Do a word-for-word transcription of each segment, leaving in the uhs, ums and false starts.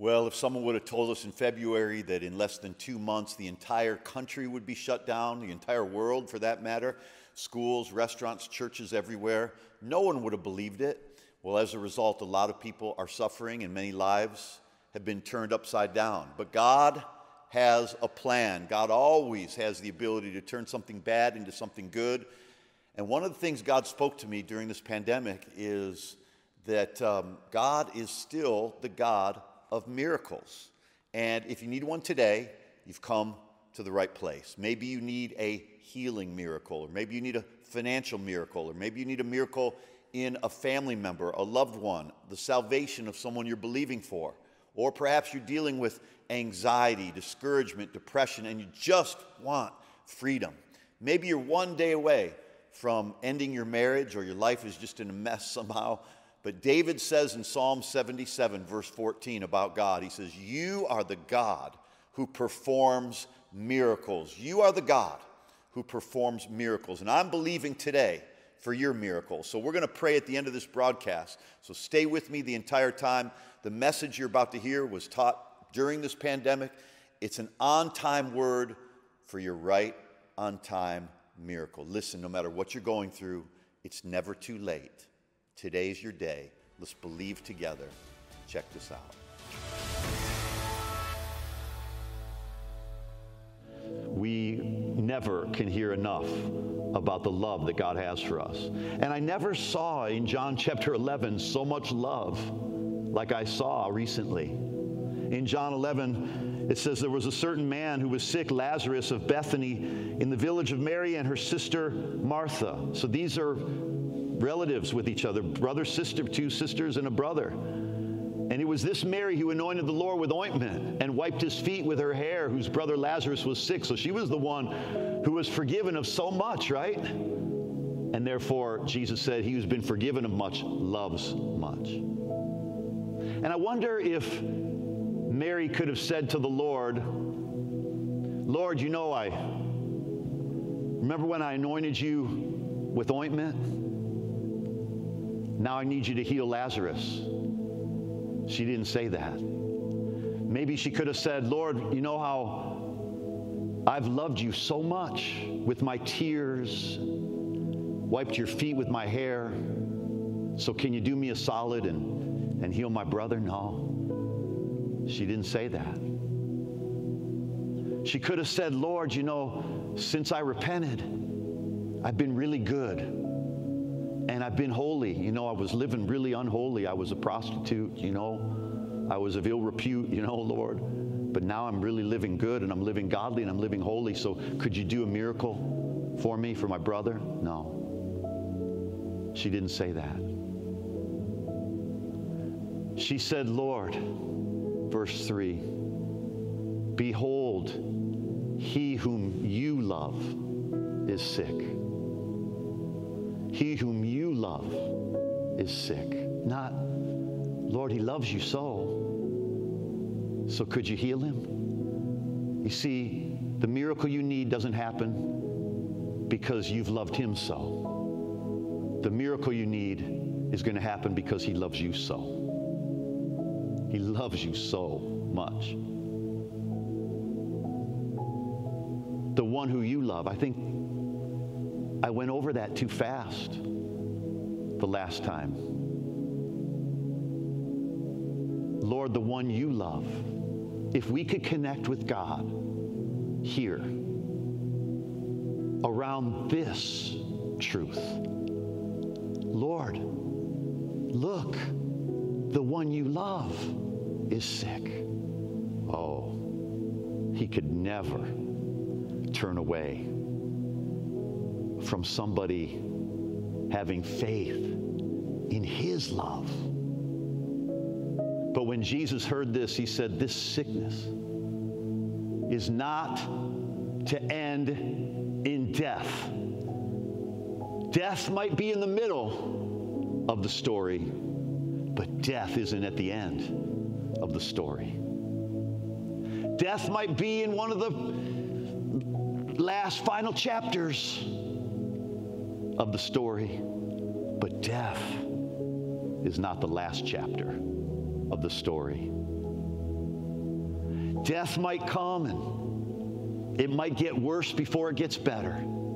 Well, if someone would have told us in February that in less than two months the entire country would be shut down, the entire world for that matter, schools, restaurants, churches everywhere, no one would have believed it. Well, as a result, a lot of people are suffering and many lives have been turned upside down. But God has a plan. God always has the ability to turn something bad into something good. And one of the things God spoke to me during this pandemic is that um, God is still the God of miracles. And if you need one today, you've come to the right place. Maybe you need a healing miracle, or maybe you need a financial miracle, or maybe you need a miracle in a family member, a loved one, the salvation of someone you're believing for. Or perhaps you're dealing with anxiety, discouragement, depression, and you just want freedom. Maybe you're one day away from ending your marriage, or your life is just in a mess somehow. But David says in Psalm seventy-seven, verse fourteen about God, he says, "You are the God who performs miracles." You are the God who performs miracles. And I'm believing today for your miracle. So we're going to pray at the end of this broadcast. So stay with me the entire time. The message you're about to hear was taught during this pandemic. It's an on-time word for your right on-time miracle. Listen, no matter what you're going through, it's never too late. Today's your day. Let's believe together. Check this out. We never can hear enough about the love that God has for us. And I never saw in John chapter eleven so much love like I saw recently. In John eleven, it says there was a certain man who was sick, Lazarus of Bethany, in the village of Mary and her sister Martha. So these are relatives with each other, brother, sister, two sisters, and a brother. And it was this Mary who anointed the Lord with ointment and wiped his feet with her hair, whose brother Lazarus was sick. So she was the one who was forgiven of so much, right? And therefore, Jesus said, he who's been forgiven of much loves much. And I wonder if Mary could have said to the Lord, "Lord, you know, I remember when I anointed you with ointment? Now I need you to heal Lazarus." She didn't say that. Maybe she could have said, "Lord, you know how I've loved you so much with my tears, wiped your feet with my hair. So can you do me a solid and, and heal my brother?" No. She didn't say that. She could have said, "Lord, you know, since I repented, I've been really good. And I've been holy. You know, I was living really unholy. I was a prostitute, you know. I was of ill repute, you know, Lord. But now I'm really living good, and I'm living godly, and I'm living holy. So could you do a miracle for me, for my brother?" No. She didn't say that. She said, "Lord," verse three, "behold, he whom you love is sick." He whom you love is sick. Not, "Lord, he loves you so. So could you heal him?" You see, the miracle you need doesn't happen because you've loved him so. The miracle you need is going to happen because he loves you so. He loves you so much. The one who you love, I think I went over that too fast the last time. Lord, the one you love. If we could connect with God here around this truth. Lord, look, the one you love is sick. Oh, he could never turn away from somebody having faith in his love. But when Jesus heard this, he said, "This sickness is not to end in death." Death might be in the middle of the story, but death isn't at the end of the story. Death might be in one of the last final chapters of the story, but death is not the last chapter of the story. Death might come, and it might get worse before it gets better.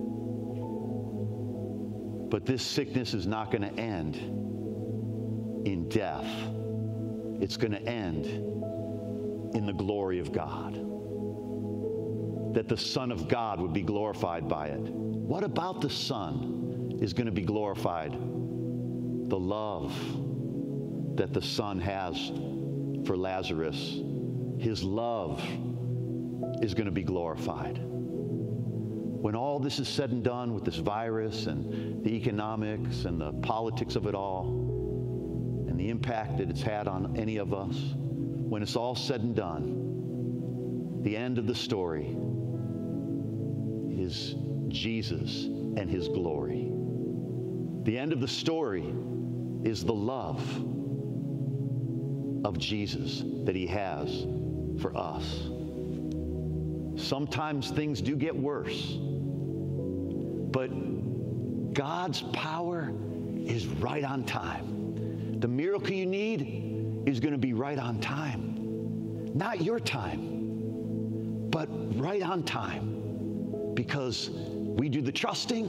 But this sickness is not going to end in death. It's going to end in the glory of God. That the Son of God would be glorified by it. What about the Son is going to be glorified? The love that the Son has for Lazarus. His love is going to be glorified. When all this is said and done with this virus and the economics and the politics of it all and the impact that it's had on any of us, when it's all said and done, the end of the story is Jesus and his glory. The end of the story is the love of Jesus that he has for us. Sometimes things do get worse, but God's power is right on time. The miracle you need is going to be right on time. Not your time, but right on time. Because we do the trusting,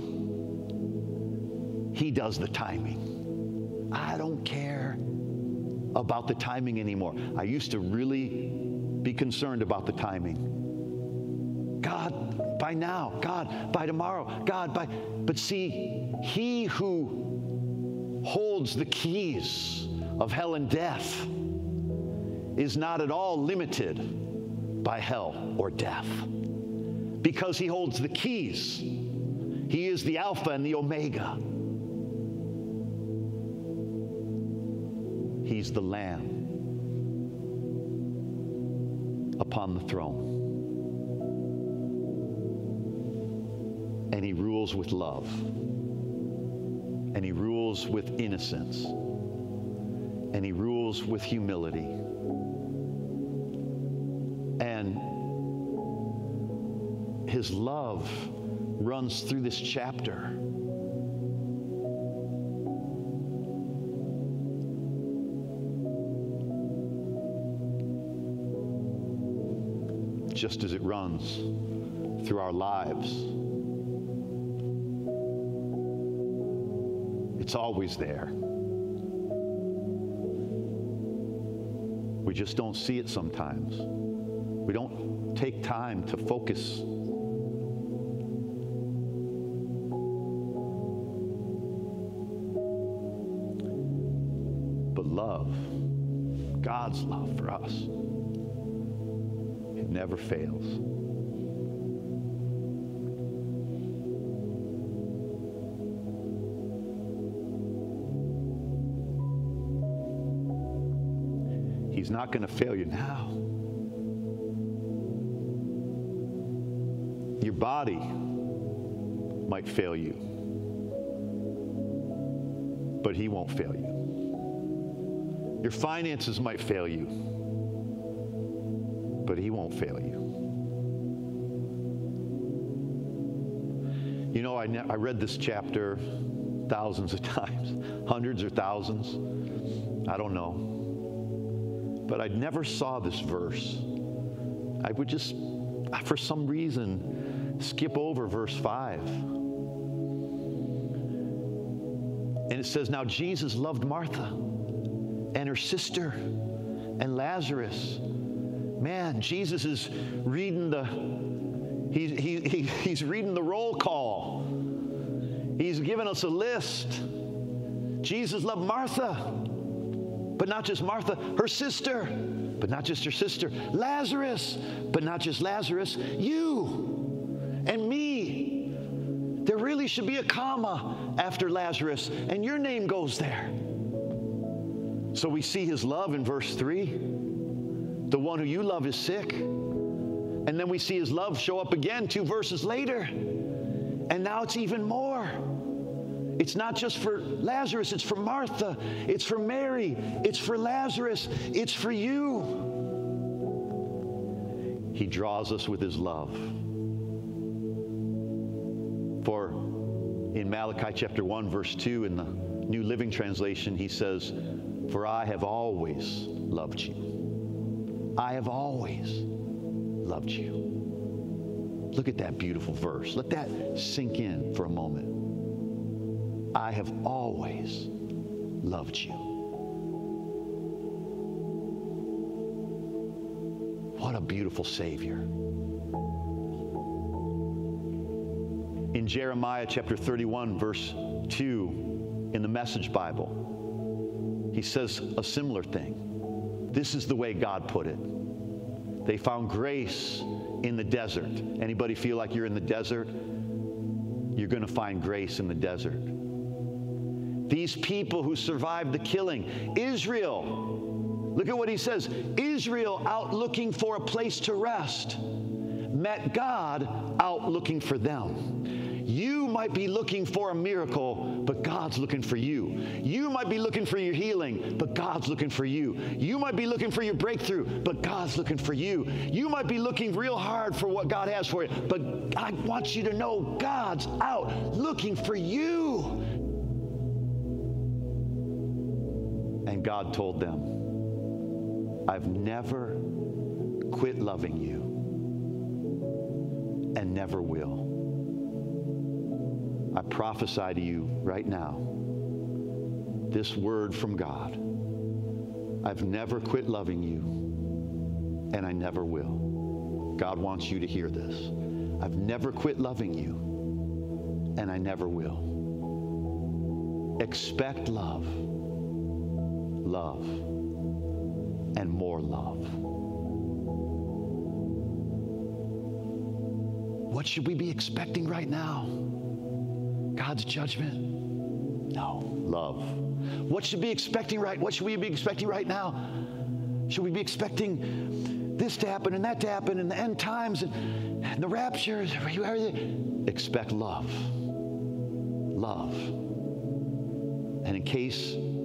he does the timing. I don't care about the timing anymore. I used to really be concerned about the timing. God, by now. God, by tomorrow. God, by... But see, he who holds the keys of hell and death is not at all limited by hell or death. Because he holds the keys. He is the Alpha and the Omega. He's the Lamb upon the throne. And he rules with love. And he rules with innocence. And he rules with humility. And his love runs through this chapter. Just as it runs through our lives. It's always there. We just don't see it sometimes. We don't take time to focus. But love, God's love for us, it never fails. He's not going to fail you now. Your body might fail you, but he won't fail you. Your finances might fail you, but he won't fail you. You know, I, ne- I read this chapter thousands of times, hundreds or thousands, I don't know. But I never saw this verse. I would just, for some reason, skip over verse five. And it says, now Jesus loved Martha and her sister and Lazarus. Man, Jesus is reading the, he's, he, he, he's reading the roll call. He's giving us a list. Jesus loved Martha. But not just Martha, her sister, but not just her sister, Lazarus, but not just Lazarus, you and me. There really should be a comma after Lazarus, and your name goes there. So we see his love in verse three. The one who you love is sick. And then we see his love show up again two verses later. And now it's even more. It's not just for Lazarus, it's for Martha, it's for Mary, it's for Lazarus, it's for you. He draws us with his love. For in Malachi chapter one, verse two, in the New Living Translation, he says, for I have always loved you. I have always loved you. Look at that beautiful verse. Let that sink in for a moment. I have always loved you. What a beautiful Savior. In Jeremiah chapter thirty-one, verse two, in the Message Bible, he says a similar thing. This is the way God put it. They found grace in the desert. Anybody feel like you're in the desert? You're going to find grace in the desert. These people who survived the killing, Israel, look at what he says. Israel, out looking for a place to rest, met God out looking for them. You might be looking for a miracle, but God's looking for you. You might be looking for your healing, but God's looking for you. You might be looking for your breakthrough, but God's looking for you. You might be looking real hard for what God has for you, but I want you to know God's out looking for you. And God told them, I've never quit loving you and never will. I prophesy to you right now, this word from God. I've never quit loving you, and I never will. God wants you to hear this. I've never quit loving you, and I never will. Expect love, love, and more love. What should we be expecting right now? God's judgment? No, love. What should we be expecting right? What should we be expecting right now? Should we be expecting this to happen and that to happen and the end times and, and the rapture? Expect love. Love. And in case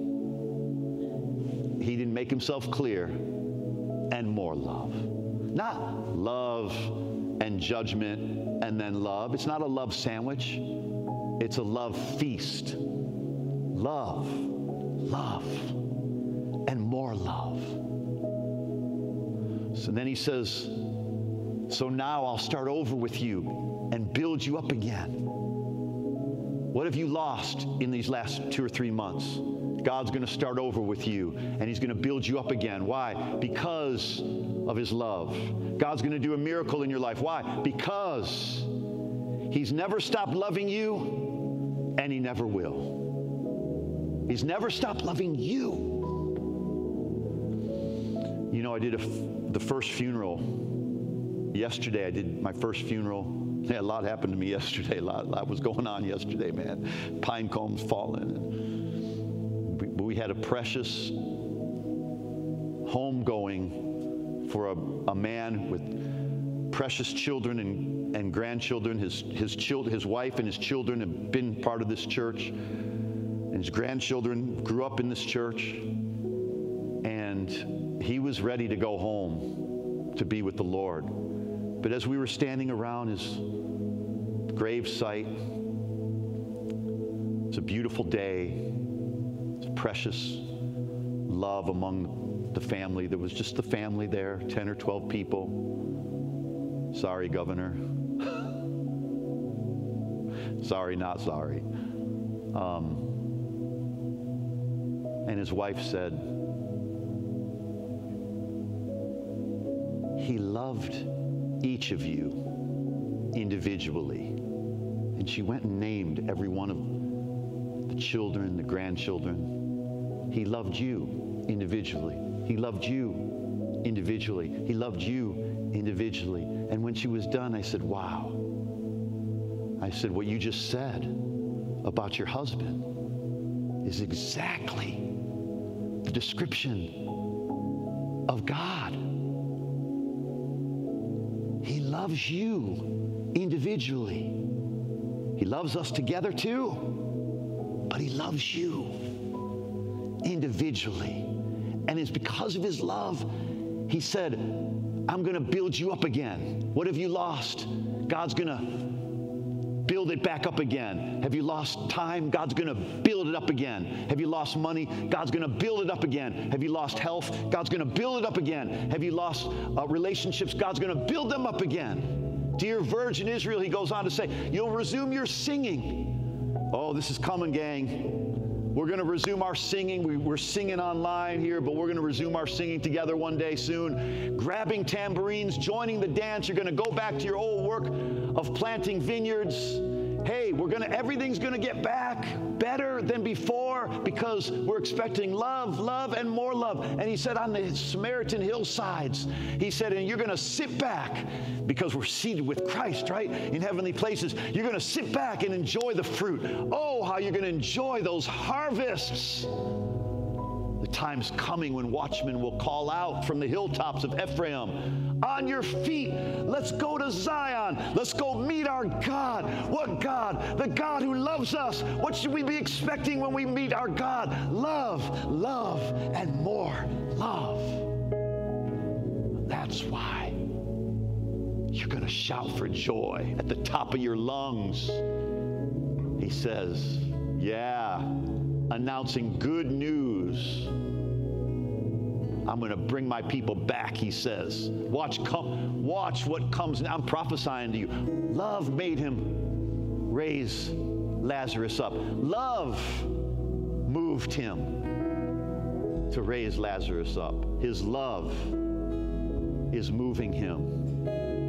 he didn't make himself clear, and more love. Not love and judgment and then love. It's not a love sandwich. It's a love feast. Love, love, and more love. So then he says, so now I'll start over with you and build you up again. What have you lost in these last two or three months? God's going to start over with you, and he's going to build you up again. Why? Because of his love. God's going to do a miracle in your life. Why? Because he's never stopped loving you, and he never will. He's never stopped loving you. You know, I did a, the first funeral yesterday. I did my first funeral. Yeah, a lot happened to me yesterday. A lot, a lot was going on yesterday, man. Pine cones falling. We, we had a precious homegoing for a, a man with precious children and, and grandchildren. His, his, child, his wife and his children have been part of this church. And his grandchildren grew up in this church. And he was ready to go home to be with the Lord. But as we were standing around his grave site, it's a beautiful day. It's precious love among the family. There was just the family there, ten or twelve people. Sorry, Governor. Sorry, not sorry. Um, and his wife said, he loved each of you individually. And she went and named every one of the children, the grandchildren. He loved you individually. He loved you individually. He loved you individually. And when she was done, I said, wow. I said, what you just said about your husband is exactly the description of God. He loves you individually. He loves us together too, but he loves you individually. And it's because of his love, he said, I'm going to build you up again. What have you lost? God's going to build build it back up again. Have you lost time? God's going to build it up again. Have you lost money? God's going to build it up again. Have you lost health? God's going to build it up again. Have you lost uh, relationships? God's going to build them up again. Dear virgin Israel, he goes on to say, you'll resume your singing. Oh, this is coming, gang. We're going to resume our singing. We, we're singing online here, but we're going to resume our singing together one day soon. Grabbing tambourines, joining the dance. You're going to go back to your old work of planting vineyards. Hey, we're going to, everything's going to get back better than before because we're expecting love, love, and more love. And he said on the Samaritan hillsides, he said, and you're going to sit back because we're seated with Christ, right? In heavenly places. You're going to sit back and enjoy the fruit. Oh, how you're going to enjoy those harvests. The time's coming when watchmen will call out from the hilltops of Ephraim, on your feet, let's go to Zion. Let's go meet our God. What God? The God who loves us. What should we be expecting when we meet our God? Love, love, and more love. That's why you're going to shout for joy at the top of your lungs. He says, yeah, announcing good news. I'm going to bring my people back, he says. Watch, come, watch what comes now. I'm prophesying to you. Love made him raise Lazarus up. Love moved him to raise Lazarus up. His love is moving him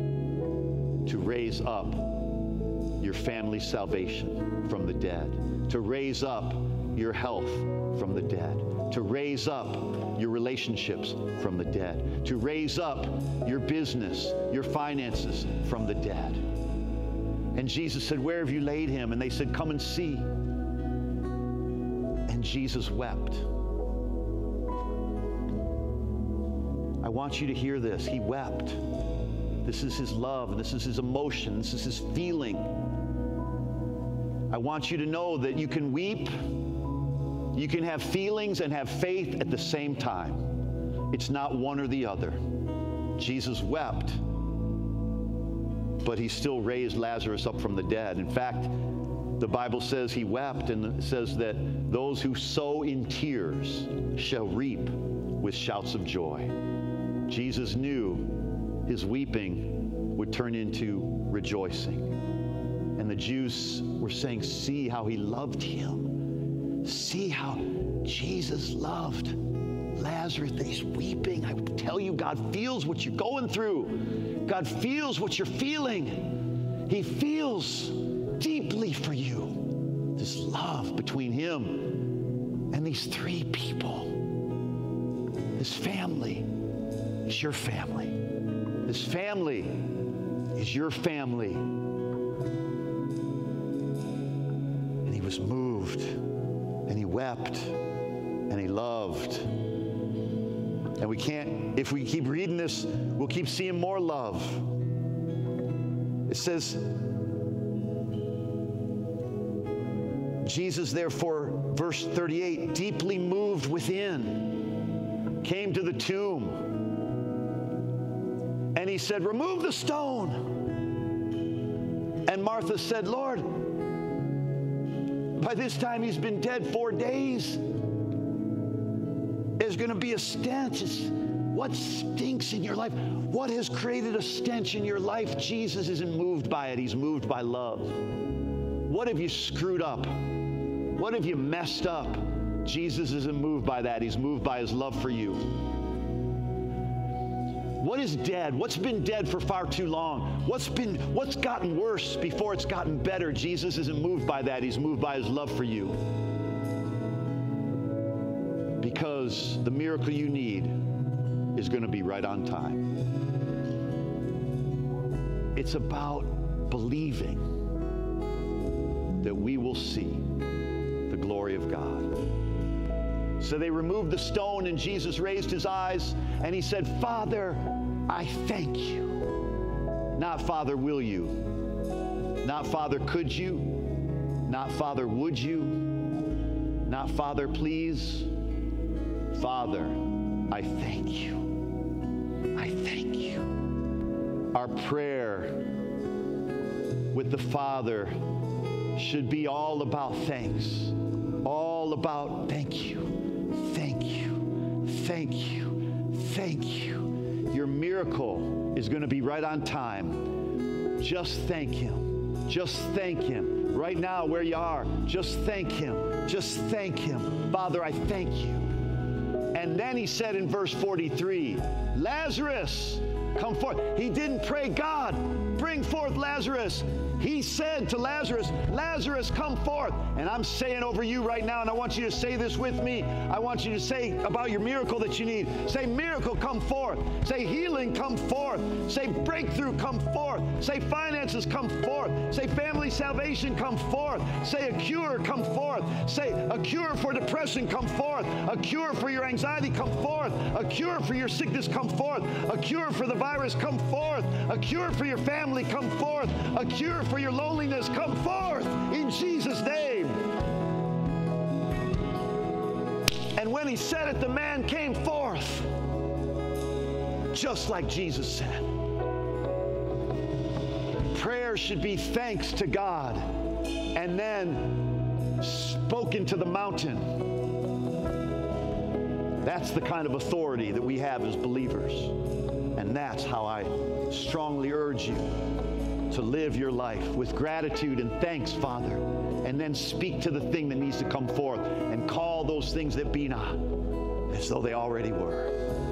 to raise up your family's salvation from the dead, to raise up your health from the dead, to raise up your relationships from the dead, to raise up your business, your finances from the dead. And Jesus said, where have you laid him? And they said, come and see. And Jesus wept. I want you to hear this. He wept. This is his love. This is his emotion. This is his feeling. I want you to know that you can weep. You can have feelings and have faith at the same time. It's not one or the other. Jesus wept, but he still raised Lazarus up from the dead. In fact, the Bible says he wept, and it says that those who sow in tears shall reap with shouts of joy. Jesus knew his weeping would turn into rejoicing. And the Jews were saying, see how he loved him. See how Jesus loved Lazarus, that he's weeping. I tell you, God feels what you're going through. God feels what you're feeling. He feels deeply for you. This love between him and these three people. His family is your family. His family is your family. And he was moved. And he wept, and he loved. And we can't, if we keep reading this, we'll keep seeing more love. It says, Jesus, therefore, verse thirty-eight, deeply moved within, came to the tomb. And he said, remove the stone. And Martha said, Lord, by this time he's been dead four days. There's going to be a stench. It's, what stinks in your life? What has created a stench in your life? Jesus isn't moved by it. He's moved by love. What have you screwed up? What have you messed up? Jesus isn't moved by that. He's moved by his love for you. What is dead? What's been dead for far too long? What's been, what's gotten worse before it's gotten better? Jesus isn't moved by that. He's moved by his love for you. Because the miracle you need is going to be right on time. It's about believing that we will see the glory of God. So they removed the stone, and Jesus raised his eyes, and he said, Father, I thank you. Not, Father, will you? Not, Father, could you? Not, Father, would you? Not, Father, please. Father, I thank you. I thank you. Our prayer with the Father should be all about thanks. All about thank you, thank you, thank you, thank you. Your miracle is going to be right on time. Just thank Him. Just thank Him. Right now where you are, just thank Him. Just thank Him. Father, I thank you. And then He said in verse forty-three, Lazarus, come forth. He didn't pray, God, bring forth Lazarus. He said to Lazarus, Lazarus, come forth. And I'm saying over you right now, and I want you to say this with me. I want you to say about your miracle that you need. Say, miracle, come forth. Say, healing, come forth. Say, breakthrough, come forth. Say, finances, come forth. Say, family salvation, come forth. Say, a cure, come forth. Say, a cure for depression, come forth. A cure for your anxiety, come forth. A cure for your sickness, come forth. A cure for the virus, come forth. A cure for your family, come forth. A cure for your loneliness, come forth in Jesus' name. And when He said it, the man came forth, just like Jesus said. Prayer should be thanks to God and then spoken to the mountain. That's the kind of authority that we have as believers. And that's how I strongly urge you to live your life with gratitude and thanks, Father, and then speak to the thing that needs to come forth and call those things that be not as though they already were.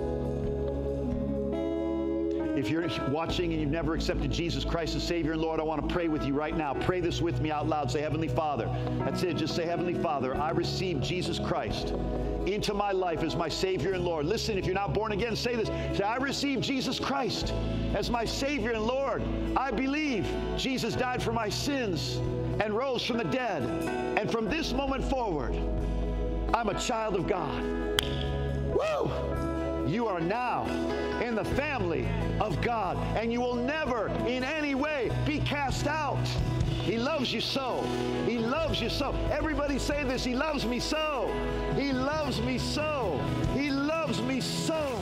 If you're watching and you've never accepted Jesus Christ as Savior and Lord, I want to pray with you right now. Pray this with me out loud. Say, Heavenly Father. That's it. Just say, Heavenly Father, I receive Jesus Christ into my life as my Savior and Lord. Listen, if you're not born again, say this. Say, I receive Jesus Christ as my Savior and Lord. I believe Jesus died for my sins and rose from the dead. And from this moment forward, I'm a child of God. Woo! You are now in the family of God, and you will never in any way be cast out. He loves you so. He loves you so. Everybody say this. He loves me so. He loves me so. He loves me so.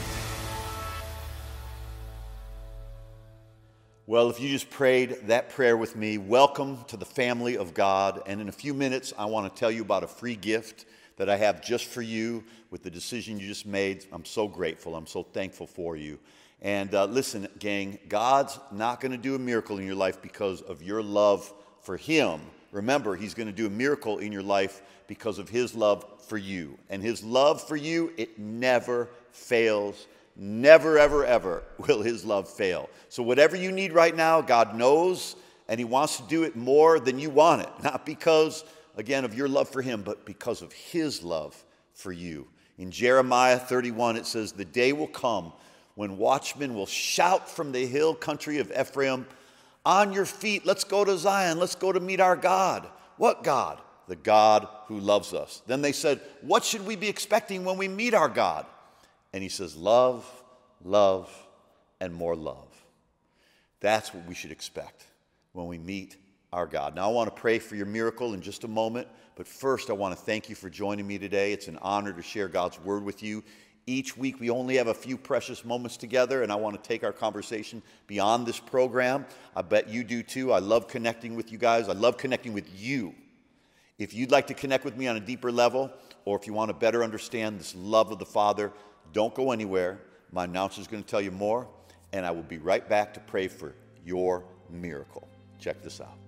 Well, if you just prayed that prayer with me, welcome to the family of God. And in a few minutes, I want to tell you about a free gift that I have just for you with the decision you just made. I'm so grateful. I'm so thankful for you. And uh, listen, gang, God's not going to do a miracle in your life because of your love for Him. Remember, He's going to do a miracle in your life because of His love for you. And His love for you, it never fails. Never, ever, ever will His love fail. So whatever you need right now, God knows, and He wants to do it more than you want it. Not because, again, of your love for Him, but because of His love for you. In Jeremiah thirty-one, it says, the day will come when watchmen will shout from the hill country of Ephraim, on your feet, let's go to Zion, let's go to meet our God. What God? The God who loves us. Then they said, what should we be expecting when we meet our God? And He says, love, love, and more love. That's what we should expect when we meet our God. Now, I want to pray for your miracle in just a moment, but first I want to thank you for joining me today. It's an honor to share God's Word with you. Each week we only have a few precious moments together, and I want to take our conversation beyond this program. I bet you do too. I love connecting with you guys. I love connecting with you. If you'd like to connect with me on a deeper level, or if you want to better understand this love of the Father, don't go anywhere. My announcer is going to tell you more, and I will be right back to pray for your miracle. Check this out.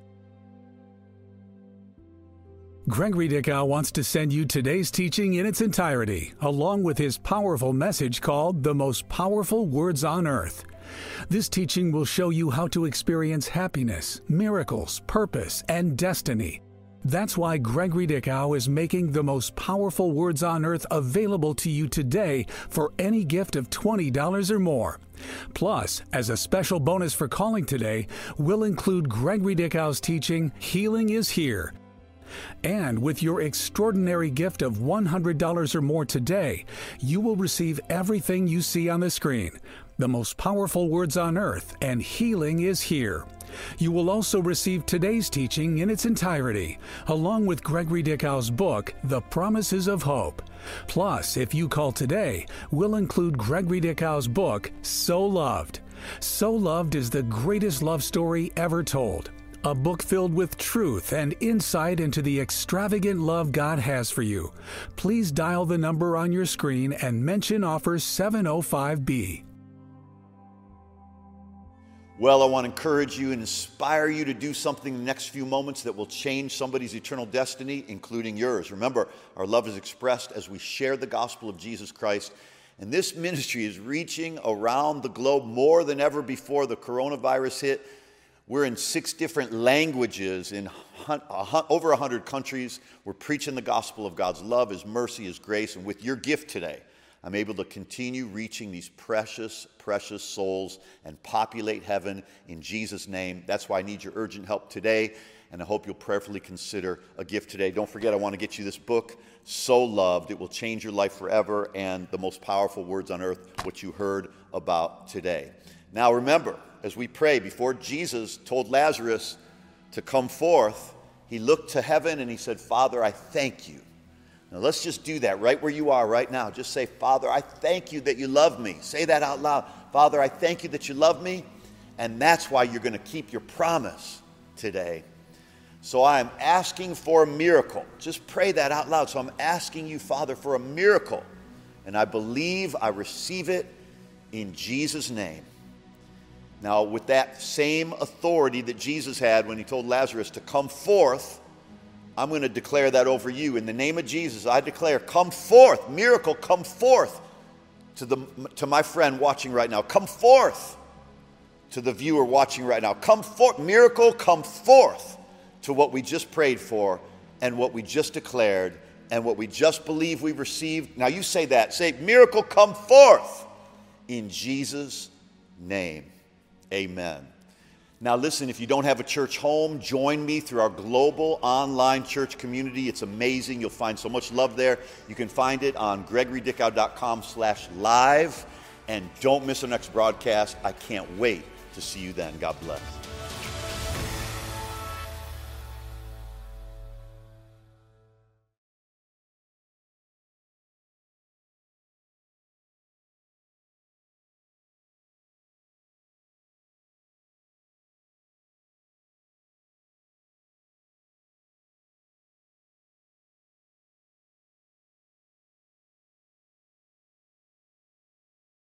Gregory Dickow wants to send you today's teaching in its entirety, along with his powerful message called The Most Powerful Words on Earth. This teaching will show you how to experience happiness, miracles, purpose, and destiny. That's why Gregory Dickow is making The Most Powerful Words on Earth available to you today for any gift of twenty dollars or more. Plus, as a special bonus for calling today, we'll include Gregory Dickow's teaching, Healing is Here. And with your extraordinary gift of one hundred dollars or more today, you will receive everything you see on the screen, The Most Powerful Words on Earth, and Healing is Here. You will also receive today's teaching in its entirety, along with Gregory Dickow's book, The Promises of Hope. Plus, if you call today, we'll include Gregory Dickow's book, So Loved. So Loved is the greatest love story ever told. a book filled with truth and insight into the extravagant love God has for you. Please dial the number on your screen and mention offer seven oh five B. Well, I want to encourage you and inspire you to do something in the next few moments that will change somebody's eternal destiny, including yours. Remember, our love is expressed as we share the gospel of Jesus Christ. And this ministry is reaching around the globe more than ever before the coronavirus hit. We're in six different languages in over one hundred countries. We're preaching the gospel of God's love, His mercy, His grace. And with your gift today, I'm able to continue reaching these precious, precious souls and populate heaven in Jesus' name. That's why I need your urgent help today, and I hope you'll prayerfully consider a gift today. Don't forget, I want to get you this book, So Loved. It will change your life forever, and the most powerful words on earth, what you heard about today. Now remember, as we pray, before Jesus told Lazarus to come forth, he looked to heaven and he said, Father, I thank you. Now let's just do that right where you are right now. Just say, Father, I thank you that you love me. Say that out loud. Father, I thank you that you love me. And that's why you're going to keep your promise today. So I'm asking for a miracle. Just pray that out loud. So I'm asking you, Father, for a miracle. And I believe I receive it in Jesus' name. Now, with that same authority that Jesus had when he told Lazarus to come forth, I'm going to declare that over you. In the name of Jesus, I declare, come forth, miracle, come forth to, the, to my friend watching right now. Come forth to the viewer watching right now. Come forth, miracle, come forth to what we just prayed for and what we just declared and what we just believe we received. Now you say that. Say, miracle, come forth in Jesus' name. Amen. Now listen, if you don't have a church home, join me through our global online church community. It's amazing. You'll find so much love there. You can find it on gregorydickow.com slash live. And don't miss our next broadcast. I can't wait to see you then. God bless.